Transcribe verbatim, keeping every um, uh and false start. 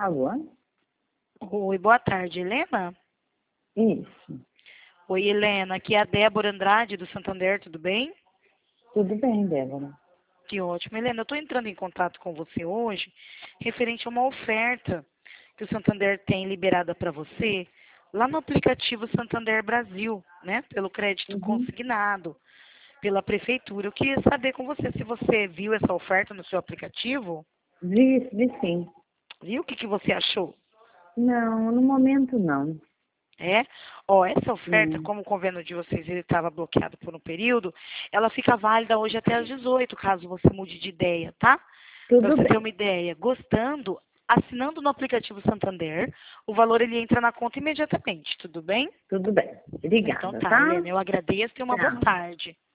Alô? Oi, boa tarde, Helena? Isso. Oi, Helena, aqui é a Débora Andrade, do Santander, tudo bem? Tudo bem, Débora. Que ótimo. Helena, eu estou entrando em contato com você hoje, referente a uma oferta que o Santander tem liberada para você, lá no aplicativo Santander Brasil, né? Pelo crédito Uhum. consignado, pela prefeitura. Eu queria saber com você se você viu essa oferta no seu aplicativo, Vi, vi sim. viu? O que, que você achou? Não, no momento não. É? Ó, essa oferta, Hum. como o convênio de vocês ele estava bloqueado por um período, ela fica válida hoje até às dezoito, caso você mude de ideia, tá? Para Tudo você ter bem, uma ideia, gostando, assinando no aplicativo Santander, o valor ele entra na conta imediatamente, tudo bem? tudo bem. Então Obrigada, tá, tá? Helena, eu agradeço e uma boa Tchau. tarde.